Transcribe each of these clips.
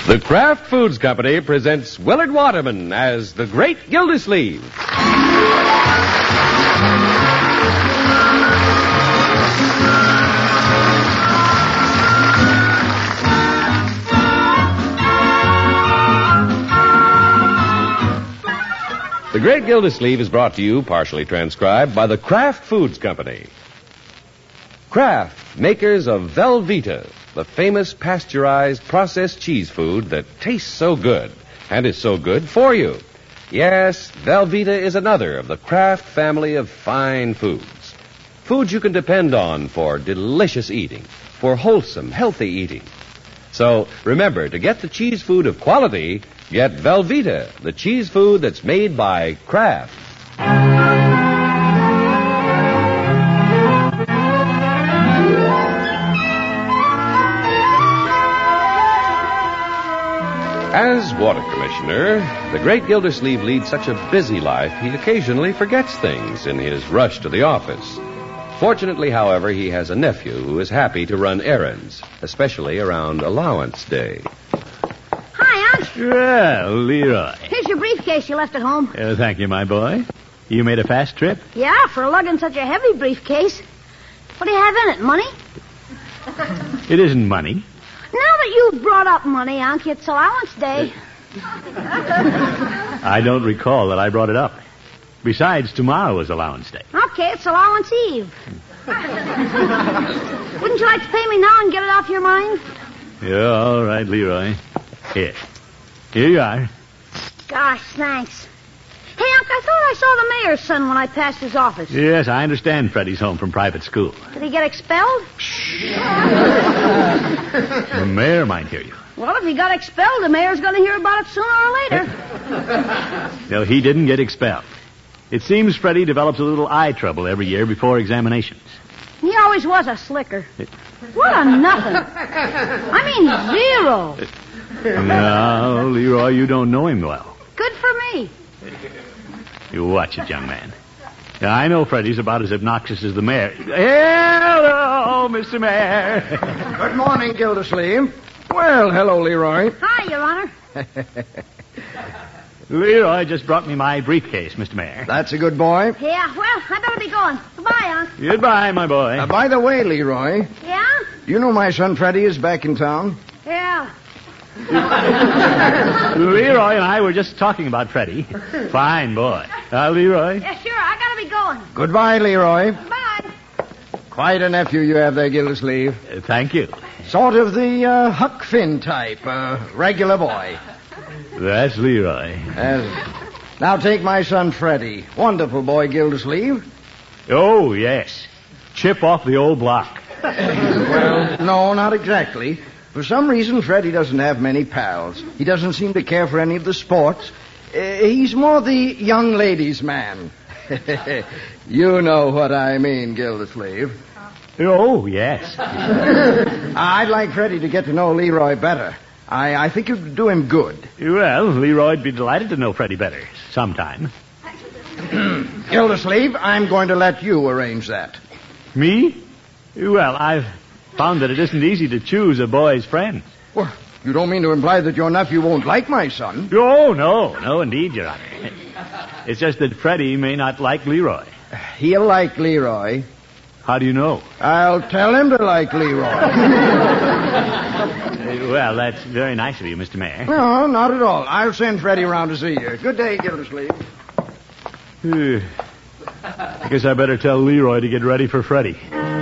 The Kraft Foods Company presents Willard Waterman as the Great Gildersleeve. The Great Gildersleeve is brought to you, partially transcribed, by the Kraft Foods Company. Kraft, makers of Velveeta, the famous pasteurized processed cheese food that tastes so good and is so good for you. Yes, Velveeta is another of the Kraft family of fine foods. Foods you can depend on for delicious eating, for wholesome, healthy eating. So remember, to get the cheese food of quality, get Velveeta, the cheese food that's made by Kraft. As water commissioner, the Great Gildersleeve leads such a busy life, he occasionally forgets things in his rush to the office. Fortunately, however, he has a nephew who is happy to run errands, especially around Allowance Day. Hi, Unc. Well, Leroy. Here's your briefcase you left at home. Thank you, my boy. You made a fast trip? Yeah, for lugging such a heavy briefcase. What do you have in it, money? It isn't money. Now that you've brought up money, Unc, it's Allowance Day. I don't recall that I brought it up. Besides, tomorrow is Allowance Day. Okay, it's Allowance Eve. Wouldn't you like to pay me now and get it off your mind? Yeah, all right, Leroy. Here you are. Gosh, thanks. Hey, Unc, I thought I saw the mayor's son when I passed his office. Yes, I understand Freddie's home from private school. Did he get expelled? The mayor might hear you. Well, if he got expelled, the mayor's going to hear about it sooner or later. No, he didn't get expelled. It seems Freddie develops a little eye trouble every year before examinations. He always was a slicker. What a nothing. I mean, zero. No, Leroy, you don't know him well. Good for me. You watch it, young man. I know Freddie's about as obnoxious as the mayor. Hello, Mr. Mayor. Good morning, Gildersleeve. Well, hello, Leroy. Hi, Your Honor. Leroy just brought me my briefcase, Mr. Mayor. That's a good boy. Yeah, well, I better be going. Goodbye, Unc. Goodbye, my boy. By the way, Leroy, Yeah? you know my son Freddie is back in town? Yeah. Leroy and I were just talking about Freddie. Fine boy. Leroy? Yeah, sure. I gotta be going. Goodbye, Leroy. Bye. Quite a nephew you have there, Gildersleeve. Thank you. Sort of the Huck Finn type, regular boy. That's Leroy. Now take my son Freddie. Wonderful boy, Gildersleeve. Oh, yes. Chip off the old block. Well, no, not exactly. For some reason, Freddie doesn't have many pals. He doesn't seem to care for any of the sports. He's more the young ladies' man. You know what I mean, Gildersleeve. Oh, yes. I'd like Freddie to get to know Leroy better. I think it would do him good. Well, Leroy'd be delighted to know Freddie better sometime. Gildersleeve, I'm going to let you arrange that. Me? Well, I've found that it isn't easy to choose a boy's friends. Well, you don't mean to imply that your nephew won't like my son? Oh, no, indeed, Your Honor. It's just that Freddie may not like Leroy. He'll like Leroy. How do you know? I'll tell him to like Leroy. Well, that's very nice of you, Mr. Mayor. No, not at all. I'll send Freddie around to see you. Good day, Gildersleeve. I guess I better tell Leroy to get ready for Freddie.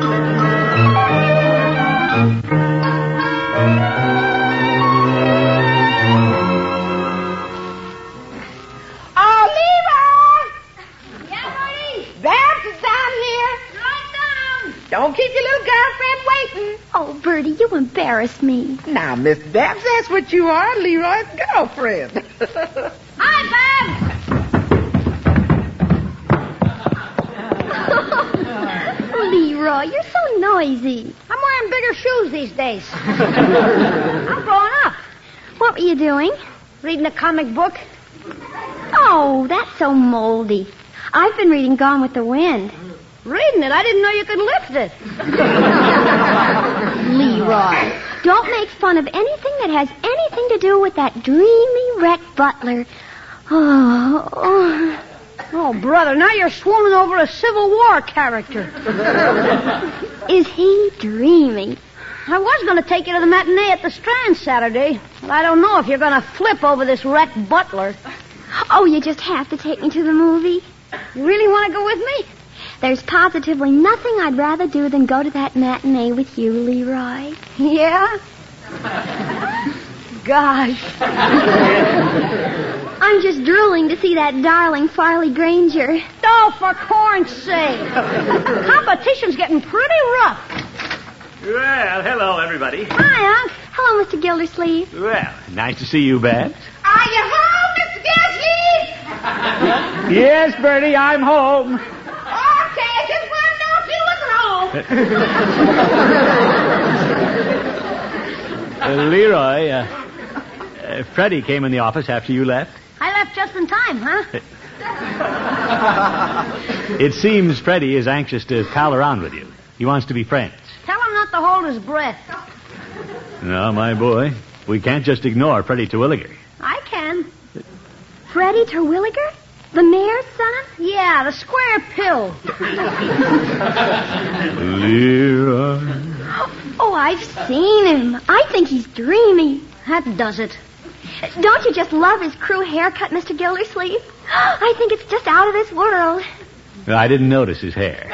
Don't keep your little girlfriend waiting. Oh, Bertie, you embarrass me. Now, Miss Babs, that's what you are, Leroy's girlfriend. Hi, Babs. Leroy, you're so noisy. I'm wearing bigger shoes these days. I'm growing up. What were you doing? Reading a comic book. Oh, that's so moldy. I've been reading Gone with the Wind. Reading it? I didn't know you could lift it. Leroy. Don't make fun of anything that has anything to do with that dreamy Rhett Butler. Oh, brother, now you're swooning over a Civil War character. Is he dreamy? I was going to take you to the matinee at the Strand Saturday, but I don't know if you're going to flip over this Rhett Butler. Oh, you just have to take me to the movie? You really want to go with me? There's positively nothing I'd rather do than go to that matinee with you, Leroy. Yeah? Gosh. I'm just drooling to see that darling Farley Granger. Oh, for corn's sake. Competition's getting pretty rough. Well, hello, everybody. Hi, Unc. Hello, Mr. Gildersleeve. Well, nice to see you, Babs. Are you home, Mr. Gildersleeve? Yes, Bertie, I'm home. Okay, I just want to know if you was home. Leroy, Freddie came in the office after you left. I left just in time, huh? It seems Freddie is anxious to pal around with you. He wants to be friends. Tell him not to hold his breath. No, my boy. We can't just ignore Freddie Terwilliger. I can. Freddie Terwilliger? The mayor's son? Yeah, the square pill. Leroy. Oh, I've seen him. I think he's dreamy. That does it. Don't you just love his crew haircut, Mr. Gildersleeve? I think it's just out of this world. I didn't notice his hair.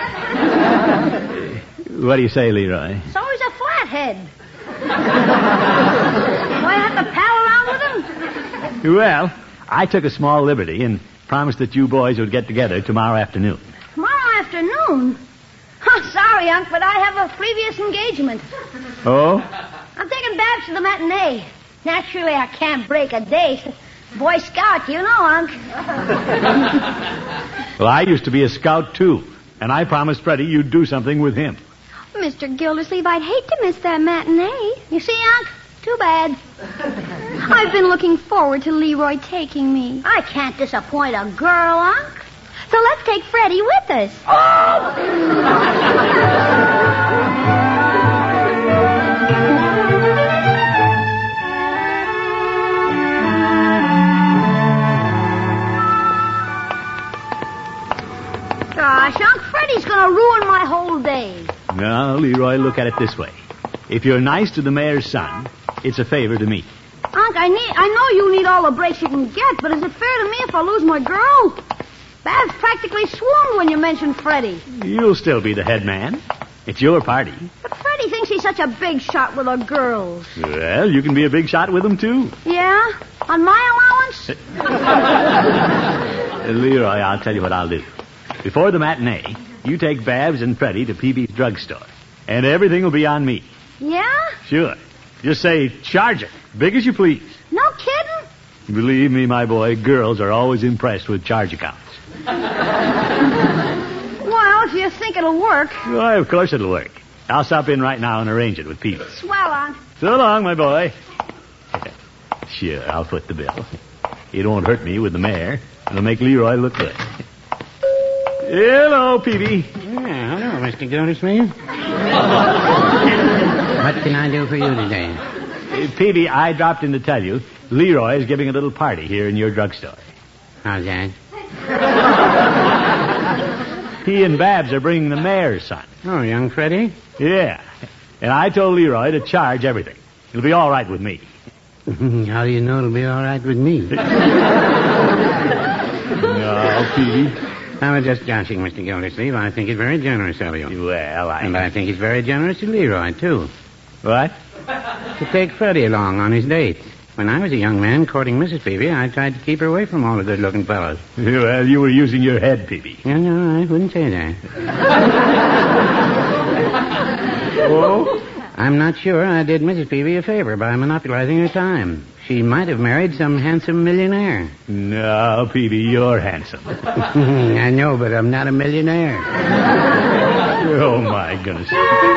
What do you say, Leroy? So he's a flathead. Do I have to pal around with him? Well, I took a small liberty and promised that you boys would get together tomorrow afternoon. Tomorrow afternoon? Sorry, Unc, but I have a previous engagement. Oh? I'm taking Babs to the matinee. Naturally, I can't break a date. Boy Scout, you know, Unc. Well, I used to be a scout, too. And I promised Freddie you'd do something with him. Mr. Gildersleeve, I'd hate to miss that matinee. You see, Unc? Too bad. I've been looking forward to Leroy taking me. I can't disappoint a girl, Unc. So let's take Freddie with us. Gosh, Unc, Freddie's going to ruin my whole day. No, Leroy, look at it this way. If you're nice to the mayor's son, it's a favor to me. Unc, I know you need all the breaks you can get, but is it fair to me if I lose my girl? Babs practically swooned when you mentioned Freddie. You'll still be the head man. It's your party. But Freddie thinks he's such a big shot with the girls. Well, you can be a big shot with them, too. Yeah? On my allowance? Leroy, I'll tell you what I'll do. Before the matinee, you take Babs and Freddie to Peavy's drugstore. And everything will be on me. Yeah? Sure. Just say, charge it. Big as you please. No kidding? Believe me, my boy, girls are always impressed with charge accounts. Well, if you think it'll work. Why, of course it'll work. I'll stop in right now and arrange it with Peavy. Swell, Unc. So long, my boy. Sure, I'll foot the bill. It won't hurt me with the mayor. It'll make Leroy look good. Hello, Peavy. Yeah, hello, Mr. Gildersleeve. What can I do for you today? Peavy, I dropped in to tell you Leroy is giving a little party here in your drugstore. How's that? He and Babs are bringing the mayor's son. Oh, young Freddie? Yeah. And I told Leroy to charge everything. It'll be all right with me. How do you know it'll be all right with me? No, Peavy. I was just joshing, Mr. Gildersleeve. I think it's very generous of you. Well, And I think it's very generous of Leroy, too. What? To take Freddie along on his date. When I was a young man courting Mrs. Peavy, I tried to keep her away from all the good-looking fellows. Well, you were using your head, Peavy. No, I wouldn't say that. Oh? I'm not sure I did Mrs. Peavy a favor by monopolizing her time. She might have married some handsome millionaire. No, Peavy, you're handsome. I know, but I'm not a millionaire. Oh, my goodness.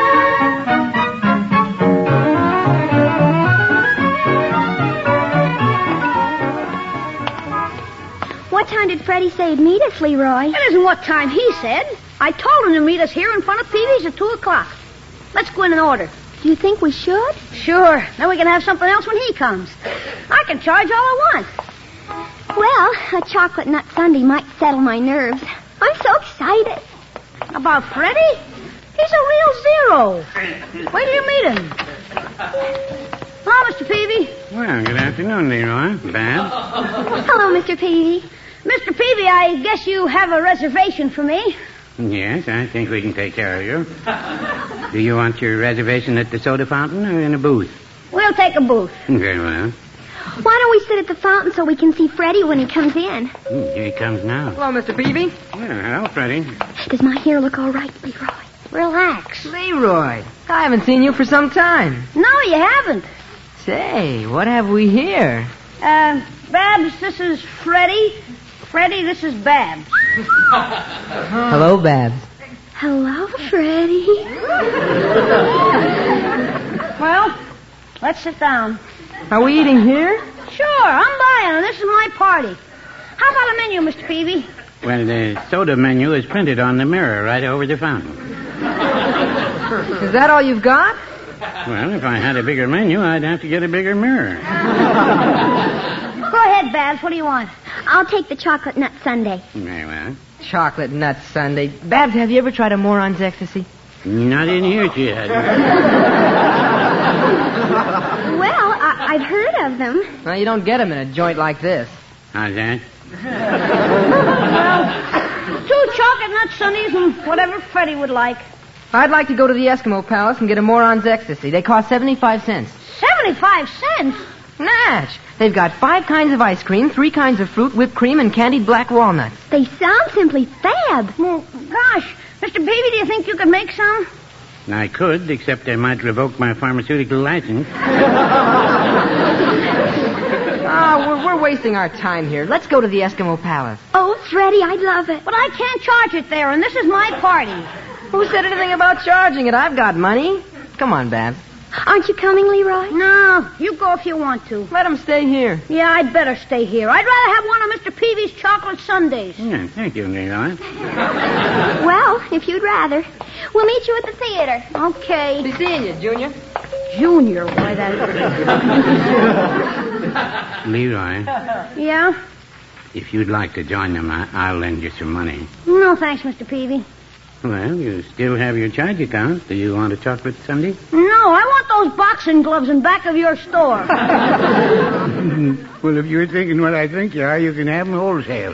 What time did Freddie say he'd meet us, Leroy? That isn't what time he said. I told him to meet us here in front of Peavy's at 2 o'clock. Let's go in and order. Do you think we should? Sure. Then we can have something else when he comes. I can charge all I want. Well, a chocolate nut sundae might settle my nerves. I'm so excited. About Freddie? He's a real zero. Wait till you meet him. Hello, Mr. Peavy. Well, good afternoon, Leroy. Babs. Hello, Mr. Peavy. Mr. Peavy, I guess you have a reservation for me. Yes, I think we can take care of you. Do you want your reservation at the soda fountain or in a booth? We'll take a booth. Very well. Why don't we sit at the fountain so we can see Freddie when he comes in? Here he comes now. Hello, Mr. Peavy. Well, hello, Freddie. Does my hair look all right, Leroy? Relax. Leroy, I haven't seen you for some time. No, you haven't. Say, what have we here? Babs, this is Freddie. Freddie, this is Babs. Hello, Babs. Hello, Freddie. Well, let's sit down. Are we eating here? Sure, I'm buying, and this is my party. How about a menu, Mr. Peavy? Well, the soda menu is printed on the mirror right over the fountain. Is that all you've got? Well, if I had a bigger menu, I'd have to get a bigger mirror. Go ahead, Babs. What do you want? I'll take the chocolate nut sundae. Very well. Chocolate nut sundae. Babs, have you ever tried a moron's ecstasy? Not in here, she hasn't. Well, I've heard of them. Well, you don't get them in a joint like this. How's that? Well, 2 chocolate nut sundaes and whatever Freddie would like. I'd like to go to the Eskimo Palace and get a moron's ecstasy. They cost 75 cents. 75 cents? Natch! They've got 5 kinds of ice cream, 3 kinds of fruit, whipped cream, and candied black walnuts. They sound simply fab. Well, gosh. Mr. Peavy, do you think you could make some? I could, except I might revoke my pharmaceutical license. We're wasting our time here. Let's go to the Eskimo Palace. Oh, Freddie, I'd love it. But I can't charge it there, and this is my party. Who said anything about charging it? I've got money. Come on, Babs. Aren't you coming, Leroy? No, you go if you want to. Let him stay here. Yeah, I'd better stay here. I'd rather have one of Mr. Peavy's chocolate sundaes. Yeah, thank you, Leroy. Well, if you'd rather. We'll meet you at the theater. Okay. Be seeing you, Junior. Junior, why that... Leroy, Yeah? if you'd like to join them, I'll lend you some money. No, thanks, Mr. Peavy. Well, you still have your charge account. Do you want a chocolate sundae? No, I want those boxing gloves in back of your store. Well, if you're thinking what I think you are, you can have them wholesale.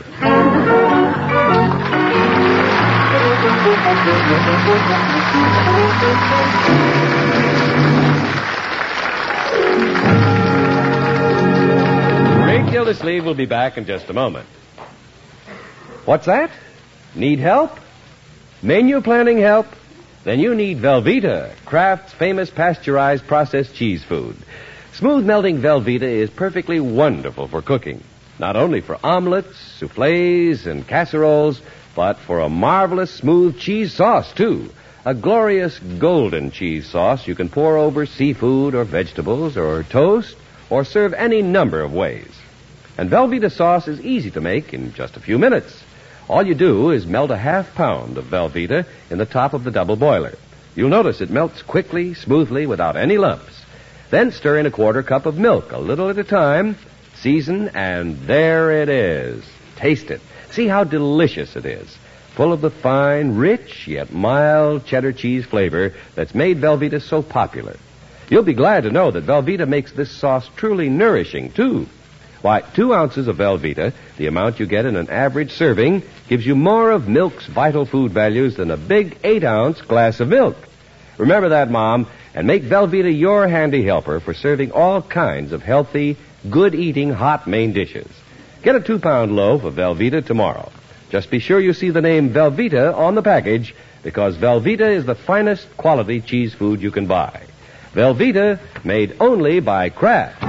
Great Gildersleeve will be back in just a moment. What's that? Need help? Menu planning help? Then you need Velveeta, Kraft's famous pasteurized processed cheese food. Smooth melting Velveeta is perfectly wonderful for cooking. Not only for omelets, soufflés, and casseroles, but for a marvelous smooth cheese sauce, too. A glorious golden cheese sauce you can pour over seafood or vegetables or toast or serve any number of ways. And Velveeta sauce is easy to make in just a few minutes. All you do is melt a ½ pound of Velveeta in the top of the double boiler. You'll notice it melts quickly, smoothly, without any lumps. Then stir in a quarter cup of milk, a little at a time, season, and there it is. Taste it. See how delicious it is. Full of the fine, rich, yet mild cheddar cheese flavor that's made Velveeta so popular. You'll be glad to know that Velveeta makes this sauce truly nourishing, too. Why, 2 ounces of Velveeta, the amount you get in an average serving, gives you more of milk's vital food values than a big 8-ounce glass of milk. Remember that, Mom, and make Velveeta your handy helper for serving all kinds of healthy, good-eating hot main dishes. Get a 2-pound loaf of Velveeta tomorrow. Just be sure you see the name Velveeta on the package, because Velveeta is the finest quality cheese food you can buy. Velveeta, made only by Kraft.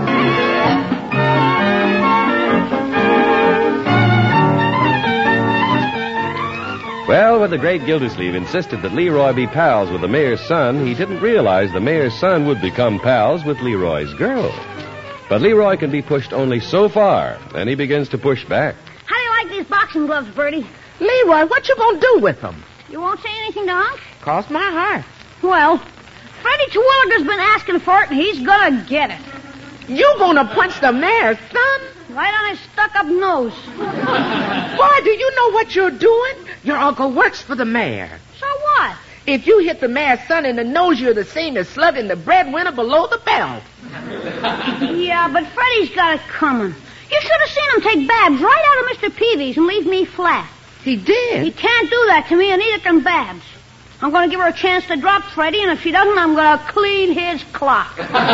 Well, when the great Gildersleeve insisted that Leroy be pals with the mayor's son, he didn't realize the mayor's son would become pals with Leroy's girl. But Leroy can be pushed only so far, then he begins to push back. How do you like these boxing gloves, Bertie? Leroy, what you gonna do with them? You won't say anything to Unc? Cross my heart. Well, Freddie Terwilliger's been asking for it, and he's gonna get it. You gonna punch the mayor's son? Right on his stuck-up nose. Boy, do you know what you're doing? Your uncle works for the mayor. So what? If you hit the mayor's son in the nose, you're the same as slugging the breadwinner below the belt. Yeah, but Freddie's got it coming. You should have seen him take Babs right out of Mr. Peavy's and leave me flat. He did? He can't do that to me, and neither can Babs. I'm going to give her a chance to drop Freddie, and if she doesn't, I'm going to clean his clock.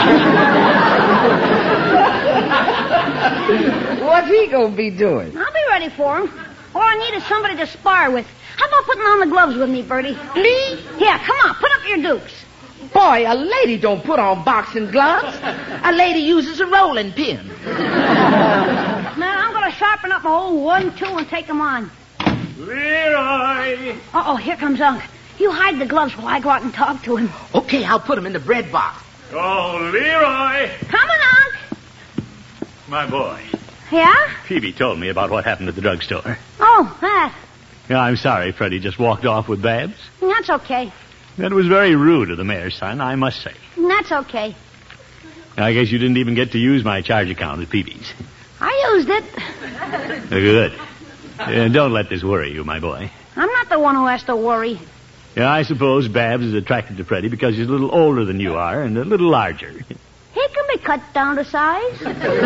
What's he going to be doing? I'll be ready for him. All I need is somebody to spar with. How about putting on the gloves with me, Bertie? Me? Yeah, come on, put up your dukes. Boy, a lady don't put on boxing gloves. A lady uses a rolling pin. Man, I'm going to sharpen up my old 1-2 and take them on. Leroy! Uh-oh, here comes Unc. You hide the gloves while I go out and talk to him. Okay, I'll put them in the bread box. Oh, Leroy! Coming, Unc. My boy. Yeah? Peavy told me about what happened at the drugstore. Oh, that. Yeah, I'm sorry Freddie just walked off with Babs. That's okay. That was very rude of the mayor's son, I must say. That's okay. I guess you didn't even get to use my charge account at Peavy's. I used it. Good. Don't let this worry you, my boy. I'm not the one who has to worry. Yeah, I suppose Babs is attracted to Freddie because he's a little older than you are and a little larger. He can be cut down to size.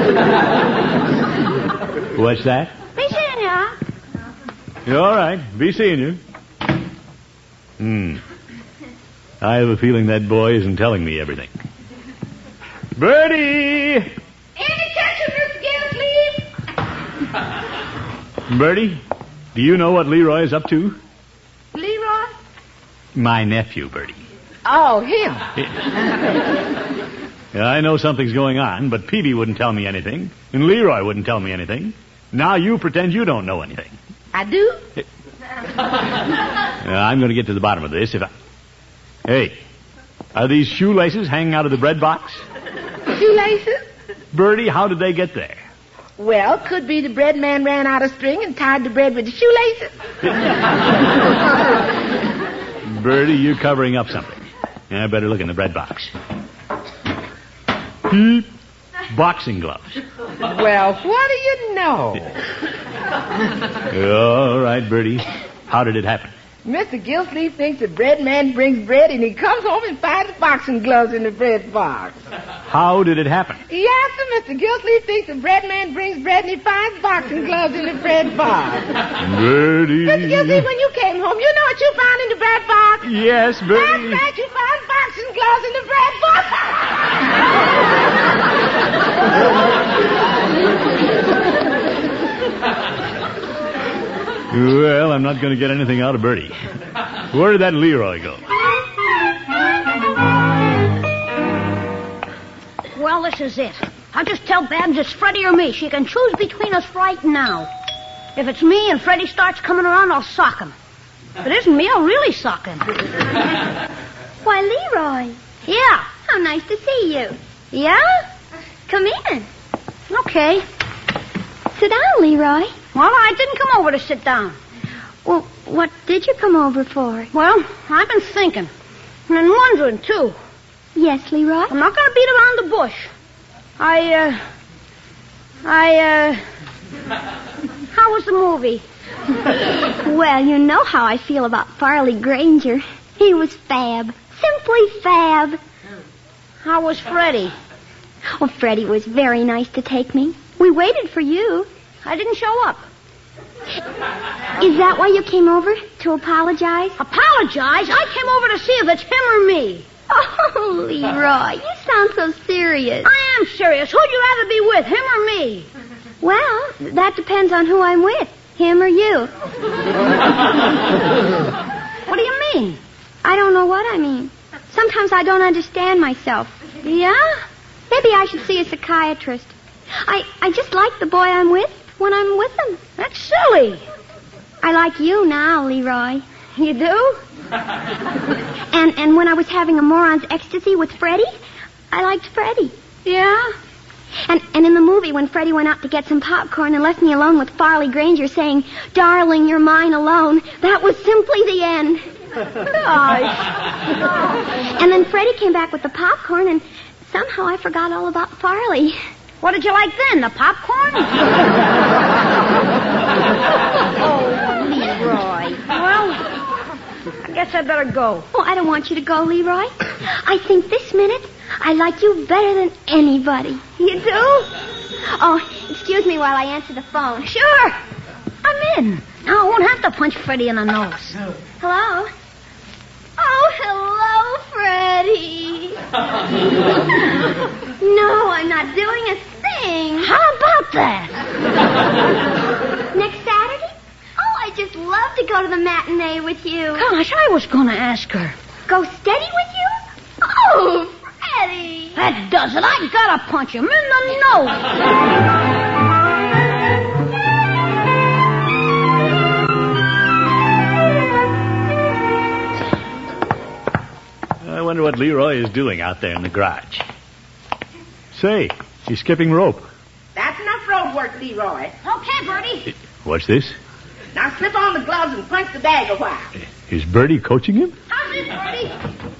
What's that? Be seeing ya. All right. Be seeing you. I have a feeling that boy isn't telling me everything. Bertie! Any attention, Miss Gilsleeve? Bertie, do you know what Leroy is up to? Leroy? My nephew, Bertie. Oh, him. Yeah, I know something's going on, but Peavy wouldn't tell me anything, and Leroy wouldn't tell me anything. Now you pretend you don't know anything. I do? I'm going to get to the bottom of this if I... Hey, are these shoelaces hanging out of the bread box? Shoelaces? Bertie, how did they get there? Well, could be the bread man ran out of string and tied the bread with the shoelaces. Bertie, you're covering up something. I better look in the bread box. Boxing gloves. Well, what do you know? All right, Bertie. How did it happen? Mr. Gilsleeve thinks the bread man brings bread, and he comes home and finds boxing gloves in the bread box. How did it happen? Yes, sir, Mr. Gilsleeve thinks the bread man brings bread, and he finds boxing gloves in the bread box. Bertie. Mr. Gilsleeve, when you came home, you know what you found in the bread box? Yes, Bertie. That's right, you found boxing gloves in the bread box. Well, I'm not going to get anything out of Bertie. Where did that Leroy go? Well, this is it. I'll just tell Babs it's Freddie or me. She can choose between us right now. If it's me and Freddie starts coming around, I'll sock him. If it isn't me, I'll really sock him. Why, Leroy. Yeah. How nice to see you. Yeah? Come in. Okay. Sit down, Leroy. Well, I didn't come over to sit down. Well, what did you come over for? Well, I've been thinking. And wondering, too. Yes, Leroy? I'm not going to beat around the bush. How was the movie? Well, you know how I feel about Farley Granger. He was fab. Simply fab. How was Freddie? Well, Freddie was very nice to take me. We waited for you. I didn't show up. Is that why you came over? To apologize? Apologize? I came over to see if it's him or me. Oh, Leroy, you sound so serious. I am serious. Who'd you rather be with, him or me? Well, that depends on who I'm with, him or you. What do you mean? I don't know what I mean. Sometimes I don't understand myself. Yeah? Maybe I should see a psychiatrist. I just like the boy I'm with when I'm with him. That's silly. I like you now, Leroy. You do? And when I was having a moron's ecstasy with Freddie, I liked Freddie. Yeah? And in the movie, when Freddie went out to get some popcorn and left me alone with Farley Granger saying, "Darling, you're mine alone," that was simply the end. Gosh. And then Freddie came back with the popcorn, and somehow I forgot all about Farley. What did you like then? The popcorn? Oh, Leroy. Well, I guess I better go. Oh, I don't want you to go, Leroy. I think this minute I like you better than anybody. You do? Oh, excuse me while I answer the phone. Sure. I'm in. Now I won't have to punch Freddie in the nose. Hello? Oh, hello, Freddie. No, I'm not doing a thing. How about that? Next Saturday? Oh, I just love to go to the matinee with you. Gosh, I was going to ask her. Go steady with you? Oh, Freddie. That does it. I gotta punch him in the nose. I wonder what Leroy is doing out there in the garage. Say, he's skipping rope. That's enough road work, Leroy. Okay, Bertie. What's this? Now slip on the gloves and punch the bag a while. Is Bertie coaching him? How's it, Bertie?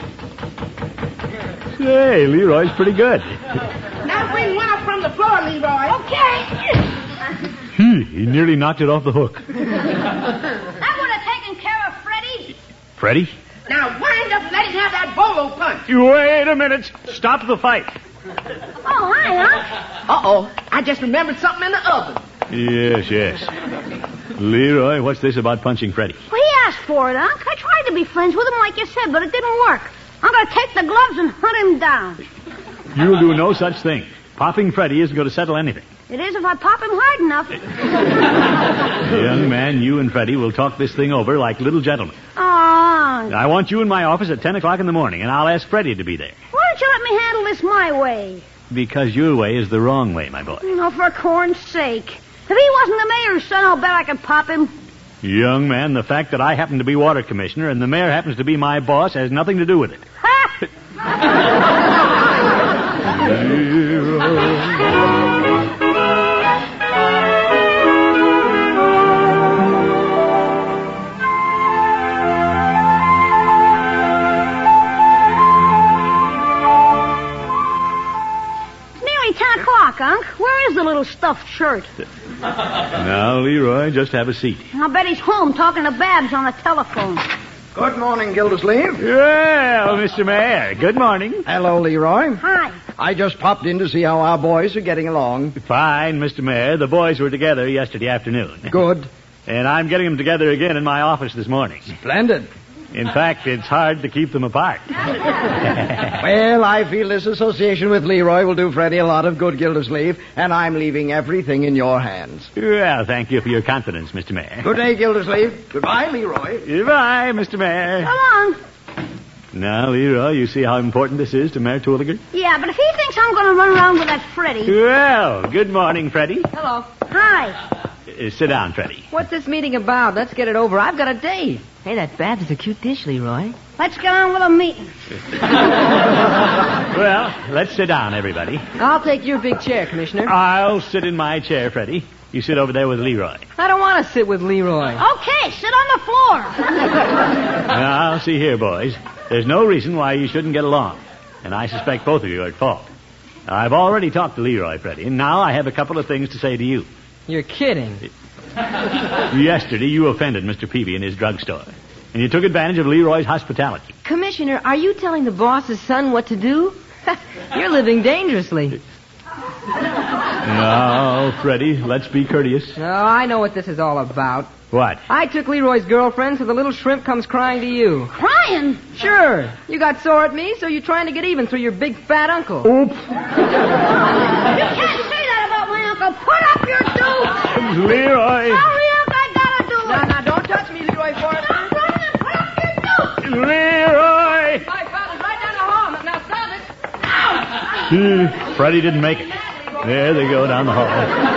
Say, Leroy's pretty good. Now bring one up from the floor, Leroy. Okay. He nearly knocked it off the hook. That would have taken care of Freddie. Freddie? Now wind up and let him have that bolo punch. Wait a minute. Stop the fight. Oh, hi, Unc. Uh-oh. I just remembered something in the oven. Yes. Leroy, what's this about punching Freddie? Well, he asked for it, Unc. I tried to be friends with him like you said, but it didn't work. I'm going to take the gloves and hunt him down. You'll do no such thing. Popping Freddie isn't going to settle anything. It is if I pop him hard enough. Young man, you and Freddie will talk this thing over like little gentlemen. Oh, Unc. I want you in my office at 10 o'clock in the morning, and I'll ask Freddie to be there. Why don't you let me handle this my way? Because your way is the wrong way, my boy. Oh, for corn's sake. If he wasn't the mayor's son, I'll bet I could pop him. Young man, the fact that I happen to be water commissioner and the mayor happens to be my boss has nothing to do with it. Ha! Nearly 10 o'clock, Unc. Where is the little stuffed shirt? Now, Leroy, just have a seat. I bet he's home talking to Babs on the telephone. Good morning, Gildersleeve. Well, Mr. Mayor, good morning. Hello, Leroy. Hi. I just popped in to see how our boys are getting along. Fine, Mr. Mayor. The boys were together yesterday afternoon. Good. And I'm getting them together again in my office this morning. Splendid. In fact, it's hard to keep them apart. Well, I feel this association with Leroy will do Freddie a lot of good, Gildersleeve, and I'm leaving everything in your hands. Well, thank you for your confidence, Mr. Mayor. Good day, Gildersleeve. Goodbye, Leroy. Goodbye, Mr. Mayor. Come on. Now, Leroy, you see how important this is to Mayor Terwilliger? Yeah, but if he thinks I'm going to run around with that Freddie... Well, good morning, Freddie. Hello. Hi. Sit down, Freddie. What's this meeting about? Let's get it over. I've got a date. Hey, that Babs is a cute dish, Leroy. Let's get on with the meeting. Well, let's sit down, everybody. I'll take your big chair, Commissioner. I'll sit in my chair, Freddie. You sit over there with Leroy. I don't want to sit with Leroy. Okay, sit on the floor. Now, see here, boys. There's no reason why you shouldn't get along. And I suspect both of you are at fault. I've already talked to Leroy, Freddie, and now I have a couple of things to say to you. You're kidding. Yesterday, you offended Mr. Peavy in his drugstore. And you took advantage of Leroy's hospitality. Commissioner, are you telling the boss's son what to do? You're living dangerously. Now, Freddie, let's be courteous. Oh, I know what this is all about. What? I took Leroy's girlfriend, so the little shrimp comes crying to you. Crying? Sure. You got sore at me, so you're trying to get even through your big fat uncle. Oops. You can't say that about my uncle. Put up your dukes. Leroy. Hurry up, I gotta do it. Now, don't touch me, Leroy Forrest. Now, run and put up your dukes. Leroy. My father's right down the hall. Now, stop it. Freddie didn't make it. There they go down the hall.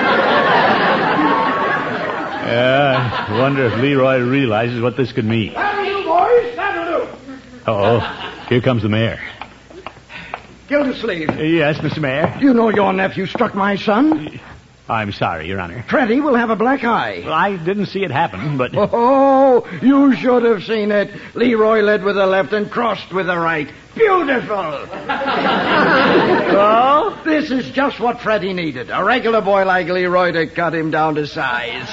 I wonder if Leroy realizes what this could mean. That'll do, boys. That'll do. Uh-oh. Here comes the mayor. Gildersleeve, Yes, Mr. Mayor. do you know your nephew struck my son? I'm sorry, Your Honor. Freddie will have a black eye. Well, I didn't see it happen, but... Oh, you should have seen it. Leroy led with the left and crossed with the right. Beautiful. Oh? This is just what Freddie needed. A regular boy like Leroy to cut him down to size.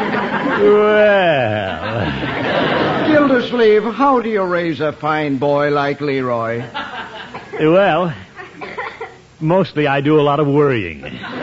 Well... Gildersleeve, how do you raise a fine boy like Leroy? Well, mostly I do a lot of worrying.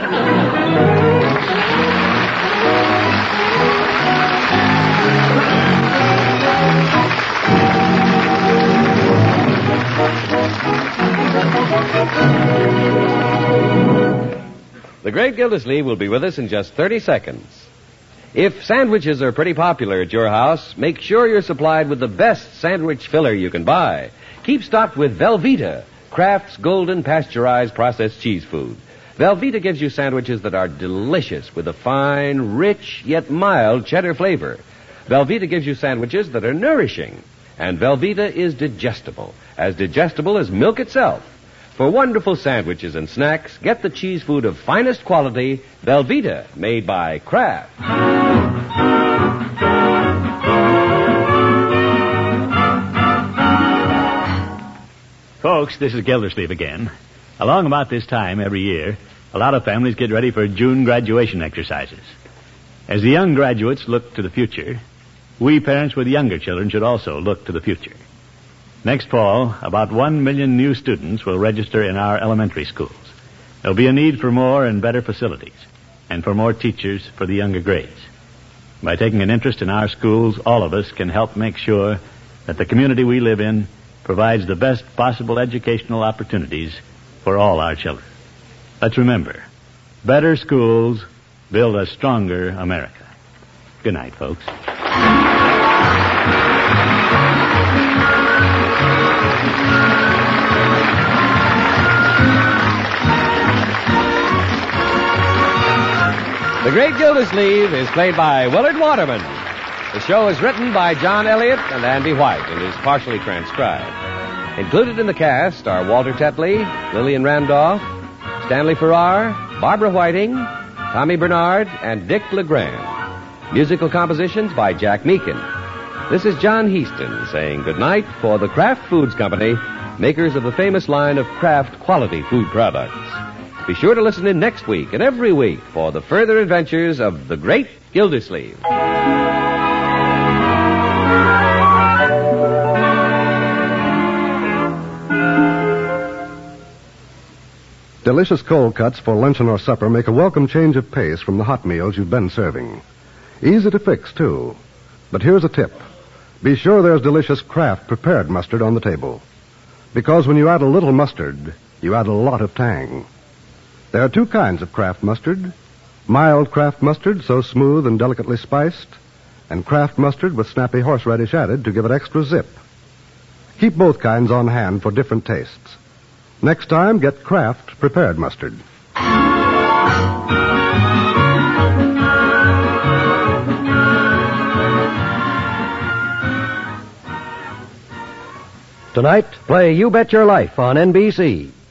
The great Gildersleeve will be with us in just 30 seconds. If sandwiches are pretty popular at your house, make sure you're supplied with the best sandwich filler you can buy. Keep stocked with Velveeta, Kraft's golden pasteurized processed cheese food. Velveeta gives you sandwiches that are delicious with a fine, rich, yet mild cheddar flavor. Velveeta gives you sandwiches that are nourishing. And Velveeta is digestible as milk itself. For wonderful sandwiches and snacks, get the cheese food of finest quality, Velveeta, made by Kraft. Folks, this is Gildersleeve again. Along about this time every year, a lot of families get ready for June graduation exercises. As the young graduates look to the future, we parents with younger children should also look to the future. Next fall, about 1 million new students will register in our elementary schools. There'll be a need for more and better facilities, and for more teachers for the younger grades. By taking an interest in our schools, all of us can help make sure that the community we live in provides the best possible educational opportunities for all our children. Let's remember, better schools build a stronger America. Good night, folks. The Great Gildersleeve is played by Willard Waterman. The show is written by John Elliott and Andy White and is partially transcribed. Included in the cast are Walter Tetley, Lillian Randolph, Stanley Farrar, Barbara Whiting, Tommy Bernard, and Dick LeGrand. Musical compositions by Jack Meakin. This is John Heaston saying goodnight for the Kraft Foods Company, makers of the famous line of Kraft quality food products. Be sure to listen in next week and every week for the further adventures of the Great Gildersleeve. Delicious cold cuts for luncheon or supper make a welcome change of pace from the hot meals you've been serving. Easy to fix, too. But here's a tip. Be sure there's delicious Kraft prepared mustard on the table. Because when you add a little mustard, you add a lot of tang. There are two kinds of Kraft mustard. Mild Kraft mustard, so smooth and delicately spiced, and Kraft mustard with snappy horseradish added to give it extra zip. Keep both kinds on hand for different tastes. Next time, get Kraft prepared mustard. Tonight, play You Bet Your Life on NBC.